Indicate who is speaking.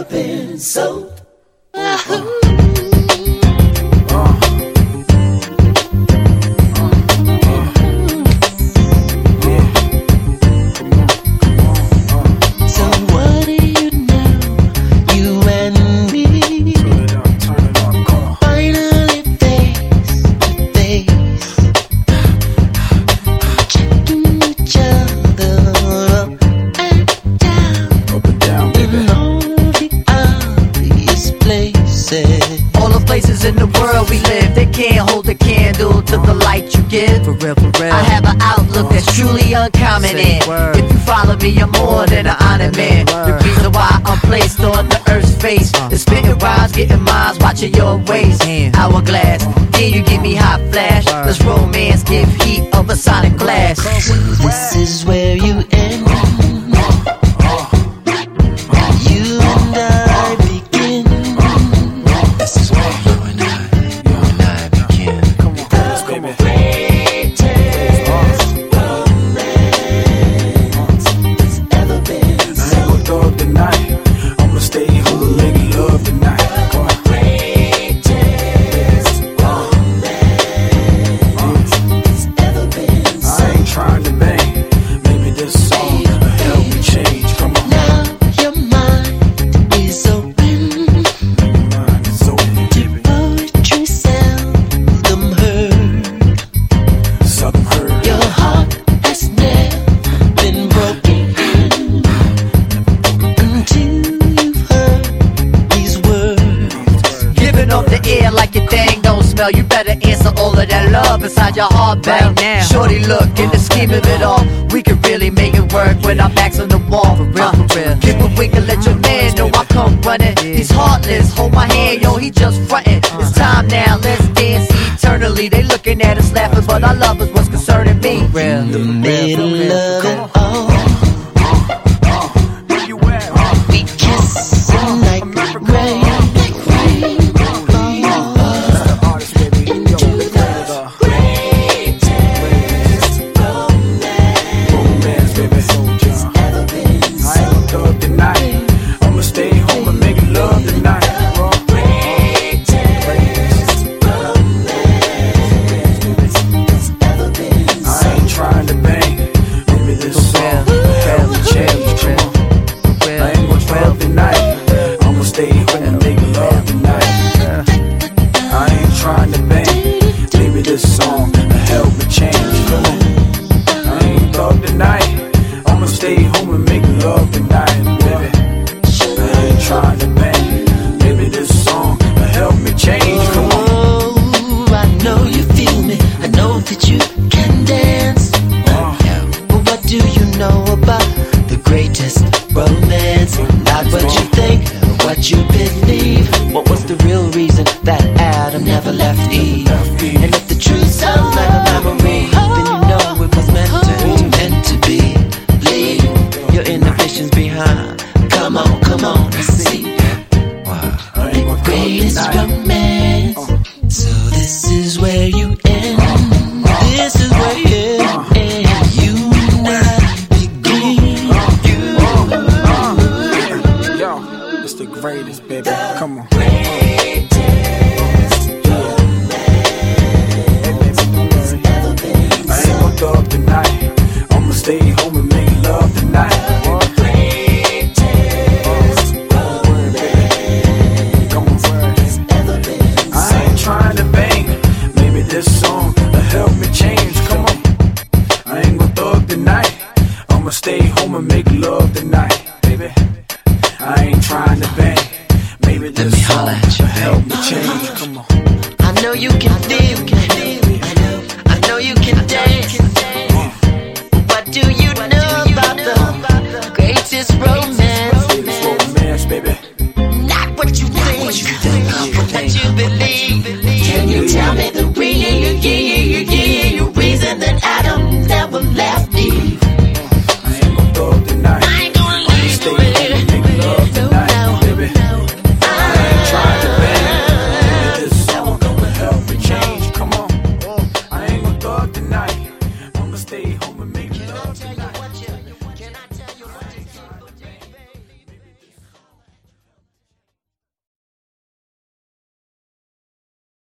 Speaker 1: been sold.
Speaker 2: All the places in the world we live, they can't hold a candle to the light you give.
Speaker 3: For real, for real.
Speaker 2: I have an outlook that's truly uncommon, and if you follow me, I'm more than an honest man. The reason why I'm placed on the earth's face is spitting rhymes, getting minds, watching your ways. Hourglass, then you give me hot flash. Let's romance, give heat of a sonic blast.
Speaker 1: So this is where you end. You and I begin. This is where you and I begin.
Speaker 4: Come on, dance, baby.
Speaker 1: Greatest romance that's ever been.
Speaker 4: I ain't gon' thug tonight. I'ma stay home and make love tonight. Come on.
Speaker 1: Greatest romance that's ever been.
Speaker 4: I ain't trying to bang. Maybe this song will help me change. Come on.
Speaker 1: Now your mind is open.
Speaker 4: Mind is open, baby.
Speaker 1: Poetry seldom heard.
Speaker 4: Something heard.
Speaker 1: Your heart has never been broken until you've heard these words.
Speaker 2: Giving off the air like your thing don't smell. You better answer all of that love inside your heart bell.
Speaker 3: now.
Speaker 2: Shorty, look in the scheme of it all. We can really make it work when our backs on the wall. For
Speaker 3: real, for real.
Speaker 2: Give a wink and let your man know I come running. He's heartless, hold my hand, yo, he just frontin'. It's time now, let's dance eternally. They looking at us laughing, but our love is what's concerning me.
Speaker 3: Real.
Speaker 1: The middle of it all,
Speaker 4: Where you at?
Speaker 1: we kissing like rain.
Speaker 4: Artist, baby. Yo, romance, baby. I ain't gon' thug tonight. I'ma stay home and make love tonight. I ain't trying to bang. Maybe this song will help me change. Come on. I ain't gon' thug tonight. I'ma stay home and make love tonight. I ain't trying to bang. Maybe this song will help me change. Come on. I ain't thug tonight. I'ma stay home and make love tonight, baby. I ain't trying to bang. Maybe this song will help me change. Come on.
Speaker 1: Oh, I know you feel me. I know that you can dance. But what do you know about the greatest romance? Not what you think, but what you believe. What was the real reason that Adam never left Eve? And if the truth sounds like a memory, then you know it was meant to be. Leave your inhibitions behind. Come on, let's see.
Speaker 4: I ain't gon' thug
Speaker 1: Greatest
Speaker 4: tonight.
Speaker 1: romance. So this is where you end. This is where you end. You and I begin.
Speaker 4: Yo, it's the greatest, baby. Come on. I ain't gon' thug tonight. I'ma stay home and make love tonight. Come on, I ain't trying to bang. Maybe this song will help me change. Come on. I ain't gon' thug tonight. I'ma stay home and make love tonight, baby. I ain't trying to bang. Maybe this
Speaker 1: me
Speaker 4: song
Speaker 1: holla at you,
Speaker 4: will help me change. Come on.
Speaker 1: I know you can feel. I know you can dance. What do you know about the greatest romance?
Speaker 4: Greatest romance, baby.
Speaker 1: Not what you think, but what you believe. Can you tell me the reason that Adam never left Eve?
Speaker 4: I ain't gon' thug tonight.
Speaker 1: I ain't gonna leave
Speaker 4: Stay
Speaker 1: you
Speaker 4: home and make love tonight, baby. I ain't trying to bang. Maybe this song will help me change. Come on. I ain't gon' thug tonight. I'ma stay home and make